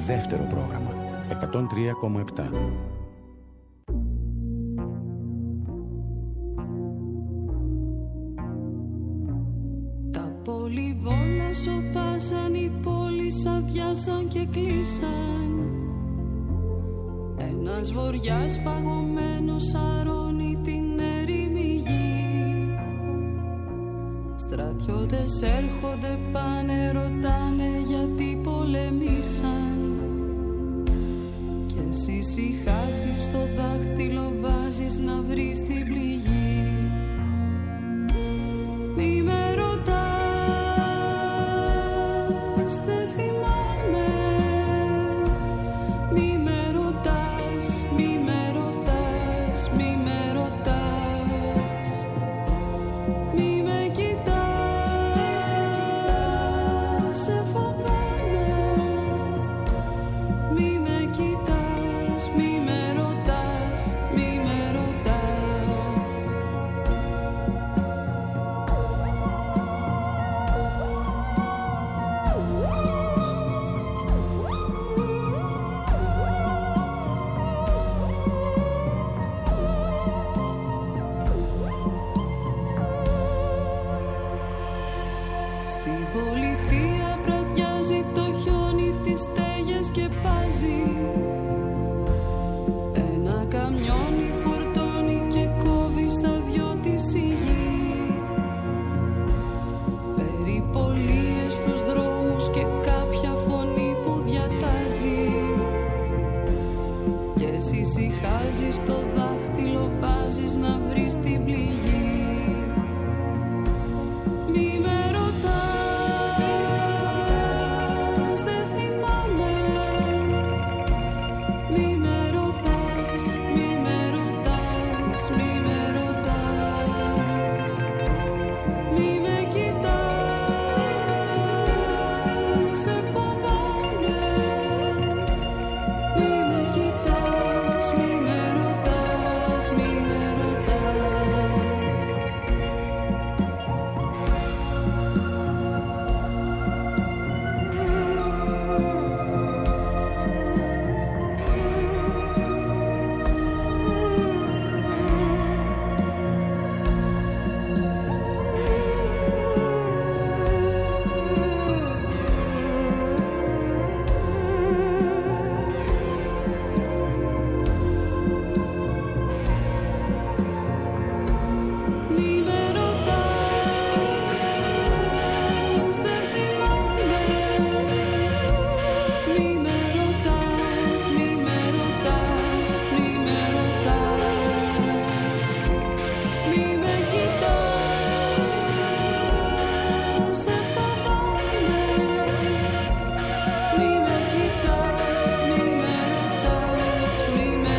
δεύτερο πρόγραμμα 103,7. Τα πολυβόλα σωπάσαν, οι πόλεις αδειάσαν και κλείσαν. Ένας βοριάς παγωμένος αρώνει την ερήμη γη. Στρατιώτες έρχονται, πάνε, ρωτάνε γιατί πολεμήσαν. Και εσύ ησυχάσεις, το δάχτυλο βάζεις να βρεις την πληγή. Μη με ρωτάς, δεν θυμάμαι. Μη με ρωτάς, μη με ρωτάς, μη με ρωτάς. Μη με κοιτάς, σε φοβάμαι. Μη με κοιτάς, μη με ρωτάς, μη με ρωτάς. Στην πολιτεία βραδιάζει το χιόνι, τις στέγες σκεπάζει. Ένα καμιόνι φορτώνει και κόβει στα δυο της η γη. Περιπολίες στους δρόμους και κάποια φωνή που διατάζει. Και εσύ ησυχάζεις, το δάχτυλο βάζεις να βρεις την πληγή. Μη με ρωτάς, δεν θυμάμαι. Μη με ρωτάς, μη με ρωτάς, μη με ρωτάς. Μη με κοιτάς, σε φοβάμαι. Μη με κοιτάς, μη με ρωτάς, μη με ρωτάς. Μη με ρωτάς, δεν θυμάμαι. Μη με ρωτάς, μη με ρωτάς, μη με ρωτάς. Μη με κοιτάς, σε φοβάμαι. Μη με κοιτάς, μη με ρωτάς, μη με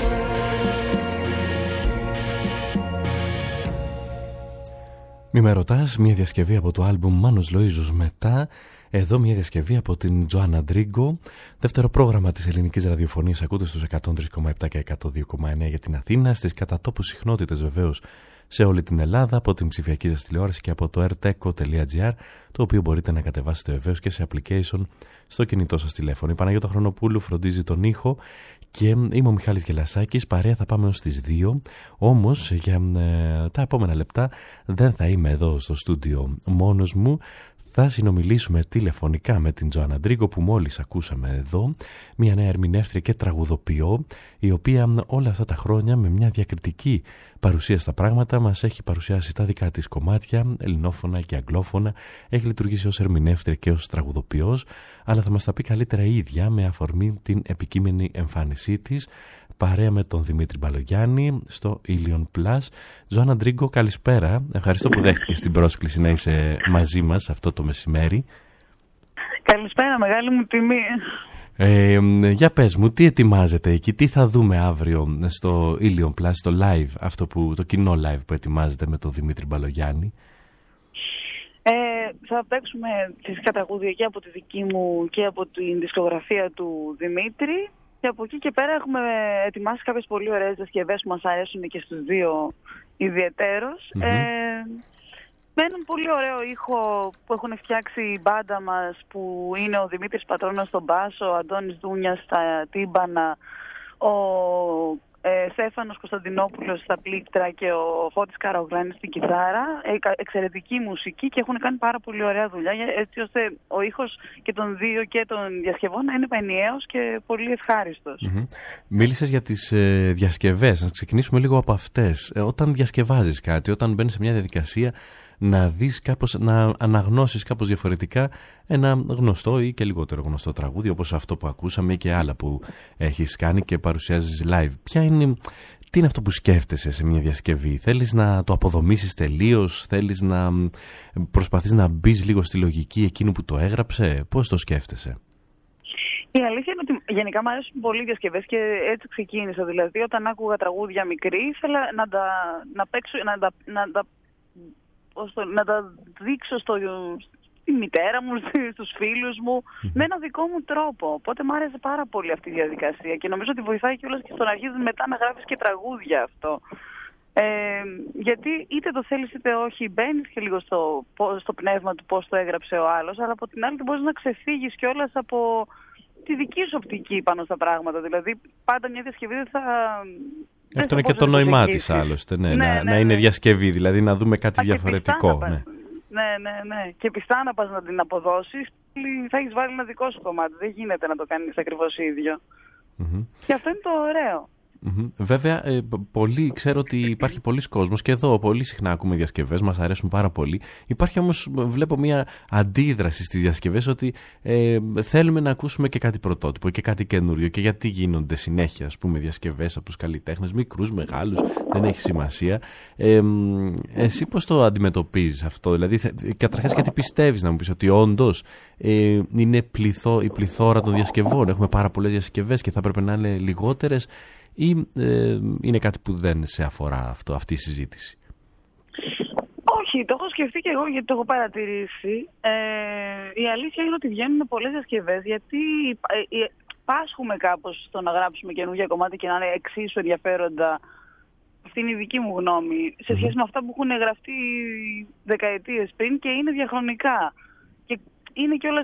ρωτάς. Μη με ρωτάς, μια διασκευή από το άλμπουμ Μάνος Λοΐζος μετά. Εδώ μια διασκευή από την Τζοάννα Ντρίγκο. Δεύτερο πρόγραμμα της ελληνικής ραδιοφωνίας ακούτε στους 103,7 και 102,9 για την Αθήνα. Στις κατατόπους συχνότητες βεβαίως σε όλη την Ελλάδα, από την ψηφιακή σας τηλεόραση και από το rteco.gr, το οποίο μπορείτε να κατεβάσετε βεβαίως και σε application στο κινητό σας τηλέφωνο. Η Παναγιώτα Χρονοπούλου φροντίζει τον ήχο και είμαι ο Μιχάλης Γελασάκης. Παρέα θα πάμε ως τις 2. Όμως για τα επόμενα λεπτά δεν θα είμαι εδώ στο στούντιο μόνος μου. Θα συνομιλήσουμε τηλεφωνικά με την Τζοάννα Ντρίγκο που μόλις ακούσαμε εδώ, μια νέα ερμηνεύτρια και τραγουδοποιό, η οποία όλα αυτά τα χρόνια με μια διακριτική παρουσία στα πράγματα μας έχει παρουσιάσει τα δικά της κομμάτια, ελληνόφωνα και αγγλόφωνα, έχει λειτουργήσει ως ερμηνεύτρια και ως τραγουδοποιός, αλλά θα μας τα πει καλύτερα η ίδια με αφορμή την επικείμενη εμφάνισή της, παρέα με τον Δημήτρη Μπαλογιάννη στο Ilion Plus. Τζοάννα Ντρίγκο, καλησπέρα. Ευχαριστώ που δέχτηκες την πρόσκληση να είσαι μαζί μας αυτό το μεσημέρι. Καλησπέρα, μεγάλη μου τιμή. Για πες μου, τι ετοιμάζετε εκεί, τι θα δούμε αύριο στο Ilion Plus, το live, το κοινό live που ετοιμάζετε με τον Δημήτρη Μπαλογιάννη? Θα παίξουμε φυσικά τραγούδια και από τη δική μου και από την δισκογραφία του Δημήτρη. Και από εκεί και πέρα έχουμε ετοιμάσει κάποιες πολύ ωραίες διασκευές που μας αρέσουν και στους δύο ιδιαιτέρως. Με έναν πολύ ωραίο ήχο που έχουν φτιάξει η μπάντα μας, που είναι ο Δημήτρης Πατρώνας στον μπάσο, ο Αντώνης Δούνιας στα τύμπανα, ο Στέφανος Κωνσταντινόπουλος στα πλήκτρα και ο Φώτης Καραγλάνης στην κιθάρα. Εξαιρετική μουσική και έχουν κάνει πάρα πολύ ωραία δουλειά, έτσι ώστε ο ήχος και των δύο και των διασκευών να είναι ενιαίος και πολύ ευχάριστος. Μίλησες για τις διασκευές. Να ξεκινήσουμε λίγο από αυτές. Όταν διασκευάζεις κάτι, όταν μπαίνεις σε μια διαδικασία να δεις κάπως, να αναγνώσεις κάπως διαφορετικά ένα γνωστό ή και λιγότερο γνωστό τραγούδι, όπως αυτό που ακούσαμε και άλλα που έχεις κάνει και παρουσιάζεις live. Τι είναι αυτό που σκέφτεσαι σε μια διασκευή? Θέλεις να το αποδομήσεις τελείως? Θέλεις να προσπαθείς να μπεις λίγο στη λογική εκείνου που το έγραψε? Πώς το σκέφτεσαι? Η αλήθεια είναι ότι γενικά μου αρέσουν πολύ οι διασκευές και έτσι ξεκίνησα. Δηλαδή, όταν άκουγα τραγούδια μικρή, ήθελα να παίξω, να τα δείξω στη μητέρα μου, στους φίλους μου, με ένα δικό μου τρόπο. Οπότε μου άρεσε πάρα πολύ αυτή η διαδικασία και νομίζω ότι βοηθάει κιόλας και στο να αρχίζεις μετά να γράφεις και τραγούδια αυτό. Γιατί είτε το θέλεις είτε όχι, μπαίνεις και λίγο στο πνεύμα του πώς το έγραψε ο άλλος, αλλά από την άλλη μπορείς να ξεφύγεις κιόλας από τη δική σου οπτική πάνω στα πράγματα. Δηλαδή, πάντα μια διασκευή δεν θα... Αυτό είναι και το νόημά της άλλωστε, να είναι διασκευή, δηλαδή να δούμε κάτι διαφορετικό. Ναι. Και πιστά να πας να την αποδώσεις, θα έχεις βάλει ένα δικό σου κομμάτι. Δεν γίνεται να το κάνεις ακριβώς ίδιο. Και αυτό είναι το ωραίο. Βέβαια, ξέρω ότι υπάρχει πολλοί κόσμος και εδώ πολύ συχνά ακούμε διασκευές, μας αρέσουν πάρα πολύ. Υπάρχει όμως, βλέπω μια αντίδραση στις διασκευές ότι θέλουμε να ακούσουμε και κάτι πρωτότυπο και κάτι καινούριο. Και γιατί γίνονται συνέχεια, ας πούμε, διασκευές από τους καλλιτέχνες, μικρούς, μεγάλους, δεν έχει σημασία. Εσύ πώς το αντιμετωπίζεις αυτό? Δηλαδή, καταρχάς, γιατί πιστεύεις, να μου πεις ότι όντως είναι η πληθώρα των διασκευών? Έχουμε πάρα πολλές διασκευές και θα έπρεπε να είναι λιγότερες? Ή είναι κάτι που δεν σε αφορά αυτή η συζήτηση? Όχι, το έχω σκεφτεί και εγώ γιατί το έχω παρατηρήσει. Η αλήθεια είναι ότι βγαίνουν πολλές διασκευές γιατί πάσχουμε κάπως στο να γράψουμε καινούργια κομμάτια και να είναι εξίσου ενδιαφέροντα. Αυτή είναι η δική μου γνώμη. Σε σχέση με αυτά που έχουν γραφτεί δεκαετίες πριν και είναι διαχρονικά. Και είναι κιόλας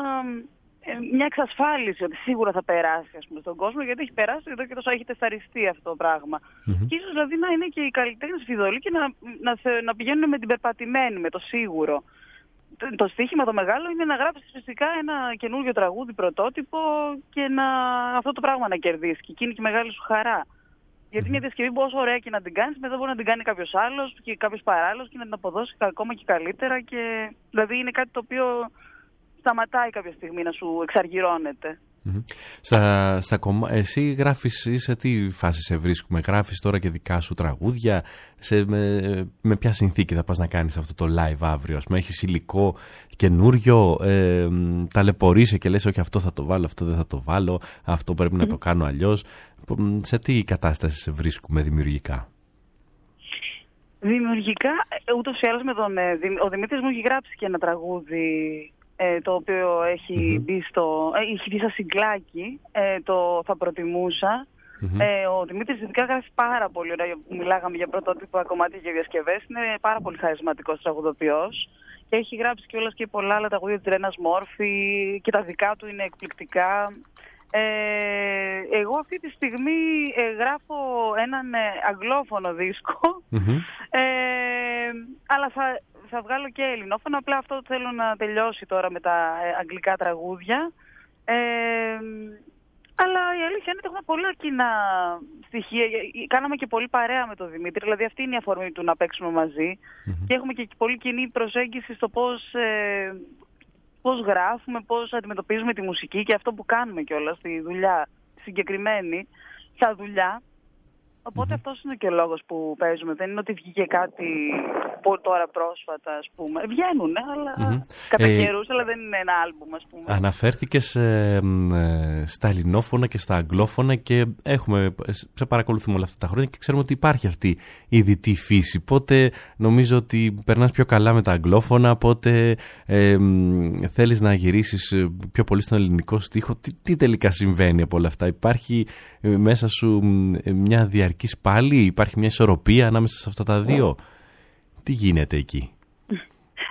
μια εξασφάλιση ότι σίγουρα θα περάσει, ας πούμε, στον κόσμο, γιατί έχει περάσει εδώ και τόσο έχει τεσταριστεί αυτό το πράγμα. Και ίσως δηλαδή να είναι και οι καλλιτέχνες φιδωλοί και να πηγαίνουν με την περπατημένη, με το σίγουρο. Το στοίχημα το μεγάλο είναι να γράψεις φυσικά ένα καινούργιο τραγούδι πρωτότυπο και αυτό το πράγμα να κερδίσει. Και εκείνη και η μεγάλη σου χαρά. Γιατί μια διασκευή, όσο ωραία και να την κάνεις, μετά μπορεί να την κάνει κάποιος άλλος και κάποιος παράλληλος και να την αποδώσει ακόμα και καλύτερα. Και δηλαδή είναι κάτι το οποίο σταματάει κάποια στιγμή να σου εξαργυρώνεται. Εσύ γράφεις, σε τι φάση σε βρίσκουμε? Γράφεις τώρα και δικά σου τραγούδια? Με ποια συνθήκη θα πας να κάνεις αυτό το live αύριο? Ας πούμε, έχεις υλικό καινούριο, ταλαιπωρείσαι και λες όχι, αυτό θα το βάλω, αυτό δεν θα το βάλω, αυτό πρέπει να το κάνω αλλιώς? Σε τι κατάσταση σε βρίσκουμε δημιουργικά? Δημιουργικά, ούτως ή άλλως ο Δημήτρης μου έχει γράψει και ένα τραγούδι το οποίο έχει μπει στα συγκλάκι, το «Θα προτιμούσα». Ο Δημήτρης ειδικά γράφει πάρα πολύ ωραία. Μιλάγαμε για πρωτότυπα κομμάτια και διασκευές. Είναι πάρα πολύ χαρισματικός τραγουδοποιός και έχει γράψει κιόλας και πολλά άλλα τραγούδια της Ρένας Μόρφη και τα δικά του είναι εκπληκτικά. Εγώ αυτή τη στιγμή γράφω έναν αγγλόφωνο δίσκο, αλλά θα βγάλω και ελληνόφωνο. Απλά αυτό θέλω να τελειώσει τώρα με τα αγγλικά τραγούδια. Αλλά η αλήθεια είναι ότι έχουμε πολλά κοινά στοιχεία. Κάναμε και πολύ παρέα με τον Δημήτρη, δηλαδή αυτή είναι η αφορμή του να παίξουμε μαζί. Και έχουμε και πολύ κοινή προσέγγιση στο πώς γράφουμε, πώς αντιμετωπίζουμε τη μουσική και αυτό που κάνουμε κιόλας στη δουλειά, συγκεκριμένη, σαν δουλειά. Οπότε αυτός είναι και ο λόγος που παίζουμε. Δεν είναι ότι βγήκε κάτι τώρα πρόσφατα, ας πούμε. Βγαίνουν, αλλά κατά καιρούς, αλλά δεν είναι ένα άλμπουμ, ας πούμε. Αναφέρθηκες στα ελληνόφωνα και στα αγγλόφωνα και σε παρακολουθούμε όλα αυτά τα χρόνια και ξέρουμε ότι υπάρχει αυτή η δυτή φύση. Πότε νομίζω ότι περνάς πιο καλά με τα αγγλόφωνα, πότε θέλεις να γυρίσεις πιο πολύ στον ελληνικό στίχο. Τι τελικά συμβαίνει από όλα αυτά? Υπάρχει μέσα σου μια διαρκής πάλι, υπάρχει μια ισορροπία ανάμεσα σε αυτά τα δύο? Τι γίνεται εκεί?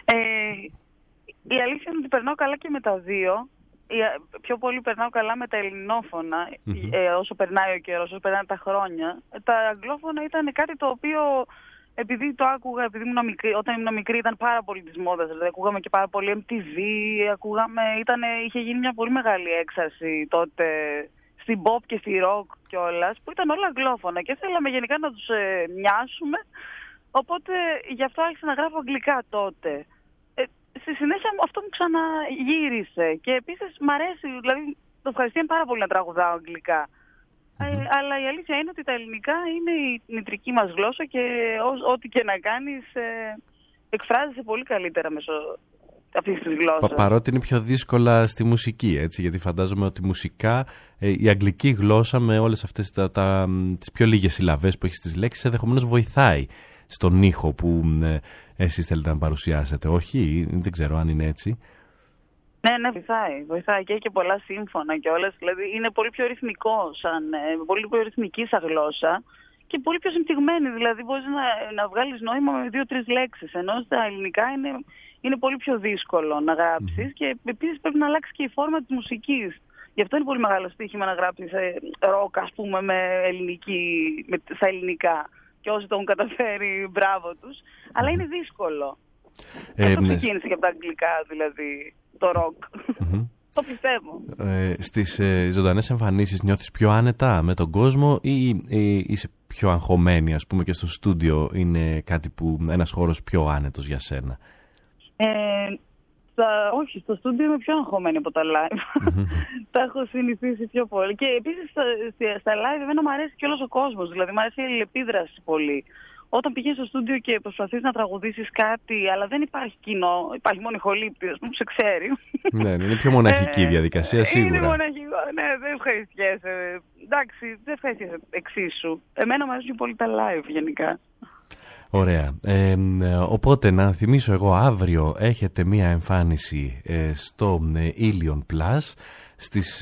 Η αλήθεια είναι ότι περνάω καλά και με τα δύο. Πιο πολύ περνάω καλά με τα ελληνόφωνα, όσο περνάει ο καιρός, όσο περνάνε τα χρόνια. Τα αγγλόφωνα ήταν κάτι το οποίο, επειδή το άκουγα, επειδή ήμουν μικρή, όταν ήμουν μικρή ήταν πάρα πολύ της μόδας. Δηλαδή ακούγαμε και πάρα πολύ MTV, είχε γίνει μια πολύ μεγάλη έξαρση τότε στην pop και στη rock κιόλας, που ήταν όλα αγγλόφωνα και θέλαμε γενικά να τους μοιάσουμε. Οπότε γι' αυτό άρχισα να γράφω αγγλικά τότε. Στη συνέχεια αυτό μου ξαναγύρισε και επίσης μ' αρέσει, δηλαδή το ευχαριστεί πάρα πολύ να τραγουδάω αγγλικά. Αλλά η αλήθεια είναι ότι τα ελληνικά είναι η μητρική μας γλώσσα και ό,τι και να κάνεις εκφράζεσαι πολύ καλύτερα μέσω αυτής της γλώσσας. Παρότι είναι πιο δύσκολα στη μουσική, έτσι, γιατί φαντάζομαι ότι μουσικά η αγγλική γλώσσα με όλες αυτές τις πιο λίγες συλλαβές που έχει στις λέξεις ενδεχομένως βοηθάει στον ήχο που εσείς θέλετε να παρουσιάσετε, όχι? Δεν ξέρω αν είναι έτσι. Ναι, βοηθάει και έχει και πολλά σύμφωνα και όλες. Δηλαδή είναι πολύ πιο ρυθμικό, πολύ πιο ρυθμική σαν γλώσσα και πολύ πιο συμπτυγμένη. Δηλαδή μπορείς να βγάλεις νόημα με 2-3 λέξεις, ενώ στα ελληνικά είναι πολύ πιο δύσκολο να γράψεις και επίσης πρέπει να αλλάξει και η φόρμα της μουσικής. Γι' αυτό είναι πολύ μεγάλο στοίχημα να γράψεις ροκ, ας πούμε, στα ελληνικά. Και όσοι το έχουν καταφέρει, μπράβο τους. Αλλά είναι δύσκολο. Αυτό ξεκίνησε και από τα αγγλικά, δηλαδή, το ροκ. Το πιστεύω. Στις ζωντανές εμφανίσεις νιώθεις πιο άνετα με τον κόσμο ή είσαι πιο αγχωμένη, ας πούμε, και στο στούντιο είναι ένας χώρος πιο άνετος για σένα? Όχι, στο στούντιο είμαι πιο αγχωμένη από τα live. Τα έχω συνηθίσει πιο πολύ. Και επίσης στα live εμένα μου αρέσει και όλος ο κόσμος. Δηλαδή μου αρέσει η αλληλεπίδραση πολύ. Όταν πηγαίνεις στο στούντιο και προσπαθείς να τραγουδήσεις κάτι, αλλά δεν υπάρχει κοινό, υπάρχει μόνο ηχολήπτης που σε ξέρει. Ναι, είναι πιο μοναχική η διαδικασία, σίγουρα. Είναι μοναχικό, ναι, δεν ευχαριστιέσαι. Εντάξει, δεν ευχαριστιέσαι εξίσου. Εμένα μου αρέσουν πολύ τα live γενικά. Ωραία. Οπότε να θυμίσω εγώ, αύριο έχετε μία εμφάνιση στο Ilion Plus στις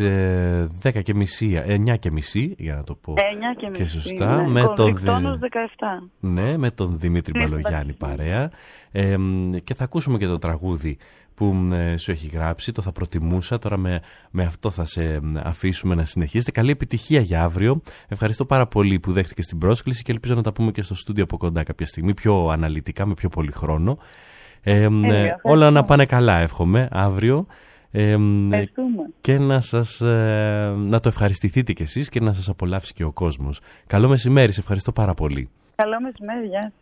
9:30, για να το πω 9:30, και σωστά, ναι, με τον 17. Ναι, με τον Δημήτρη Μπαλογιάννη παρέα, και θα ακούσουμε και το τραγούδι που σου έχει γράψει. Το θα προτιμούσα. Τώρα με αυτό θα σε αφήσουμε να συνεχίσετε. Καλή επιτυχία για αύριο. Ευχαριστώ πάρα πολύ που δέχτηκες την πρόσκληση και ελπίζω να τα πούμε και στο στούντιο από κοντά κάποια στιγμή, πιο αναλυτικά, με πιο πολύ χρόνο. Όλα να πάνε καλά, εύχομαι, αύριο. Και να το ευχαριστηθείτε κι εσείς και να σας απολαύσει και ο κόσμος. Καλό μεσημέρι, σε ευχαριστώ πάρα πολύ. Καλό μεσημέρι, γεια.